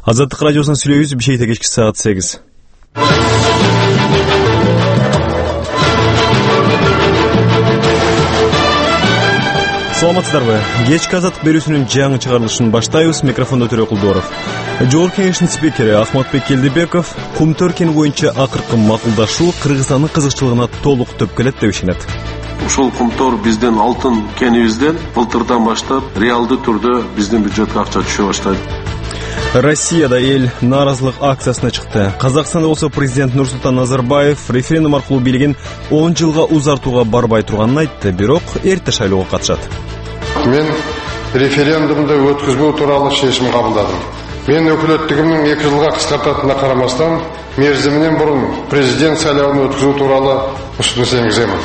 Азаттык радиосунан сүйлөйбүз. Бишкекте кечки саат 8. Саламатсыздарбы? Кечки азаттык берүүсүнүн жаңы чыгарылышын баштайбыз. Микрофондо Төрө Кулдоров. Жогорку Кеңештин спикери Ахматбек Келдибеков Кумтөр кени боюнча акыркы макулдашуу Кыргызстандын кызыкчылыгына толук төпкөлөт деп ишенет. Ушул Кумтөр биздин алтын кенибизден былтырдан баштап реалдуу түрдө биздин бюджетке акча түшө баштайт. Россияда эл нааразылык акциясына чыкты. Казакстанда болсо президент Нурсултан Назарбаев референдум аркылуу бийлигин 10 жылга узартууга барбай турганын айтты, бирок эрте шайлоого катышат. Мен референдумду өткөзбөө тууралуу чечим кабылдадым. Мен өкүлөттүгүмдүн 2 жылга кыскартатына карамастан, мерзиминен мурун президент шайлоонун өткөзүү тууралуу ұсыныс энгиземин.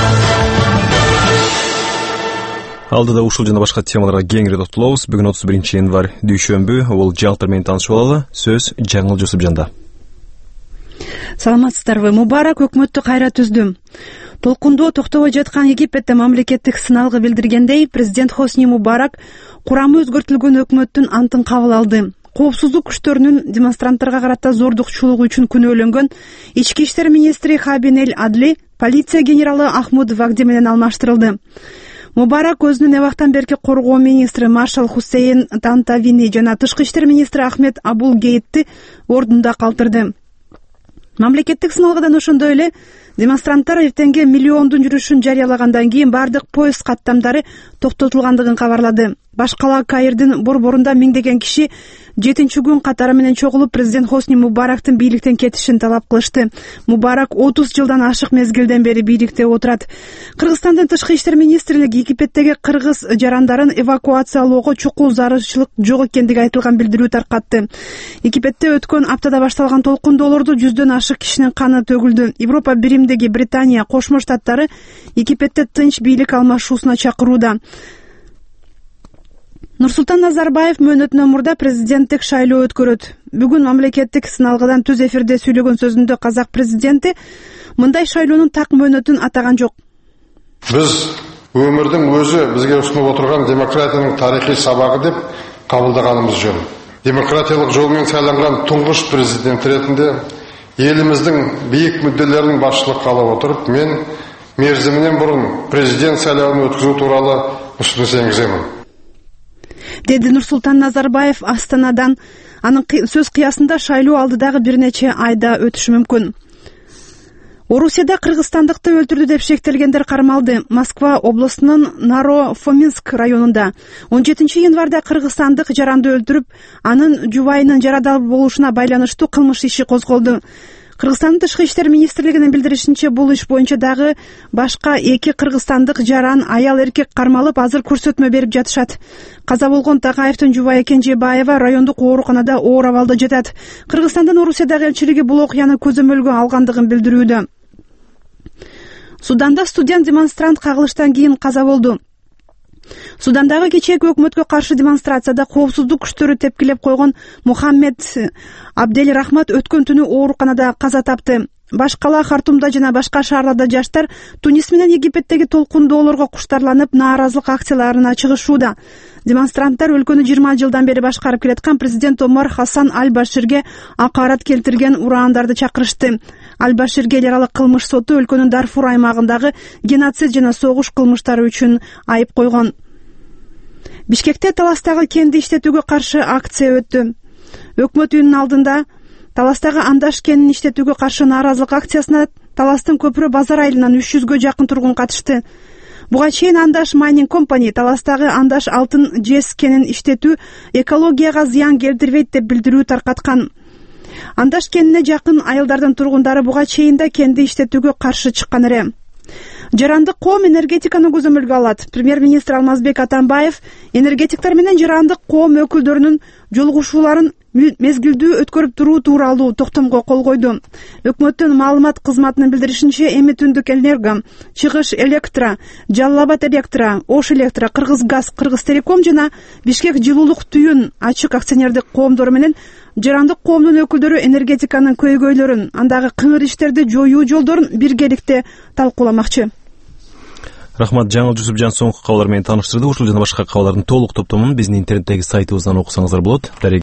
Алдыда ушул жана башка темаларга кеңири токтолобуз. Бүгүн 31 январь дүйшөмбү. Ол жалтыр менен таанышып алалы. Сөз Жаңыл Жусупжанда. Саламатсыздарбы? Мубарак өкмөттү кайра түздү. Толкундоо токтобой жаткан Египетте мамлекеттик сыналгы билдиргендей, президент Хосни Мубарак курамы өзгөртүлгөн өкмөттүн антын кабыл алды. Коопсуздук күчтөрүнүн демонстранттарга карата зордукчулугу үчүн күнөөлөнгөн ички иштер министри Хабин эль Адли полиция генералы Ахмуд Вагди менен алмаштырылды. Мубарак өзүнүн эбактан берки коргоо министри маршал Хусейн Тантавини жана тышкы иштер министри Ахмед Абул Гейтти ордунда калтырды. Мамлекеттик сыналгыдан ошондой эле демонстранттар эртеңге миллиондун жүрүшүн жарыялагандан кийин бардык поезд каттамдары токтотулгандыгын кабарлады. Башкала Каирдин борборунда миңдеген киши 7-күн катары менен чогулуп президент Хосни Мубарактын бийликтен кетишин талап кылышты. Мубарак 30 жылдан ашык мезгилден бери бийликте отурат. Кыргызстандын тышкы иштер министрлиги Египеттеги кыргыз жарандарын эвакуациялоого чукул зарылчылык жок экендиги айтылган билдирүү таркатты. Египетте өткөн аптада башталган толкундоолордо 100дөн ашык кишинин каны төгүлдү. Европа биримдеги Британия, Кошмо Штаттары Египетте тынч бийлик алмашуусуна чакырууда. Нурсултан Назарбаев мөөнөтүнөн мурда президенттик шайлоо өткөрөт. Бүгүн мамлекеттик сыналгыдан түз эфирде сүйлөгөн сөзүндө казак президенти мындай шайлоонун так мөөнөтүн атаган жок. Биз өмүрдүн өзү бизге усунуп отурган демократиянын тарыхый сабагы деп кабылдаганыбыз жөн. Демократиялык жол менен сайланган туңгуш президент ретинде элимиздин бийик мүдделерин башчылыкка алып отуруп, мен мерзиминен мурун президент шайлоонун өткөзүү тууралуу ұсыныс энгиземин. Деди Нурсултан Назарбаев Астанадан. Анын сөз кыясында шайлоо алдыдагы бир нече айда өтүшү мүмкүн. Орусияда кыргызстандыкты өлтүрдү деп шектелгендер кармалды. Москва облусунун Наро-Фоминск районунда 17 январда кыргызстандык жаранды өлтүрүп, анын жубайынын жарадал болушуна байланыштуу кылмыш иши козголду. Кыргызстандын тышкы иштер министрлигинин билдиришинче, бул иш боюнча дагы башка 2 кыргызстандык жаран аял эркек кармалып, азыр көрсөтмө берип жатышат. Каза болгон Такаевдин жубайы Кенжебаева райондук ооруканада оор абалда жатат. Кыргызстандын Орусиядагы элчилиги бул окуяны көзөмөлгө алгандыгын билдирүүдө. Суданда студент демонстрант кагылыштан кийин каза болду. Судандагы кечээки өкмөткө каршы демонстрацияда коопсуздук күчтөрү тепкилеп койгон Мухаммед Абдель Рахмат өткөн түнү ооруканада каза тапты. Башкала Хартумда жана башка шаарларда жаштар Тунис менен Египеттеги толкундоолорго куштарланып, нааразылык акцияларына чыгышууда. Демонстранттар өлкөнү 20 жылдан бери башкарып келаткан президент Омар Хасан Аль-Баширге акарат келтирген ураандарды чакырышты. Аль-Баширге эл аралык кылмыш соту өлкөнүн Дарфур аймагындагы геноцид жана согуш кылмыштары үчүн айып койгон. Бишкекте Таластагы кенди иштетүүгө каршы акция өттү. Өкмөт үйүнүн алдында Таластагы андаш кенин иштетүүгө каршы нааразылык акциясына Таластын көпүрө базар айылынан 300гө жакын тургун катышты. Буга чейин Андаш Майнинг Компани Таластагы андаш алтын жез кенин иштетүү экологияга зыян келтирбейт деп билдирүү таркаткан. Андаш кенине жакын айылдардын тургундары буга чейин да кенди иштетүүгө каршы чыккан эле. Жарандык коом энергетиканы көзөмөлгө алат. Премьер-министр Алмазбек Атамбаев энергетиктер менен жарандык коом өкүлдөрүнүн жолугушууларын мезгилдүү өткөрүп туруу тууралуу токтомго кол койду. Өкмөттүн маалымат кызматынын билдиришинче, эми Түндүк Энерго, Чыгыш Электро, Жалал Абад Электро, Ош Электро, Кыргыз Газ, Кыргыз Телеком жана Бишкек Жылуулук Түйүн ачык акционердик коомдору менен жарандык коомдун өкүлдөрү энергетиканын көйгөйлөрүн, андагы кыңыр иштерди жоюу жолдорун биргеликте талкууламакчы. Рахмат, Жаңыл Жусупжан соңку кабарлар менен тааныштырды. Ушул жана башка кабарлардын толук топтомун биздин интернеттеги сайтыбыздан окусаңыздар болот.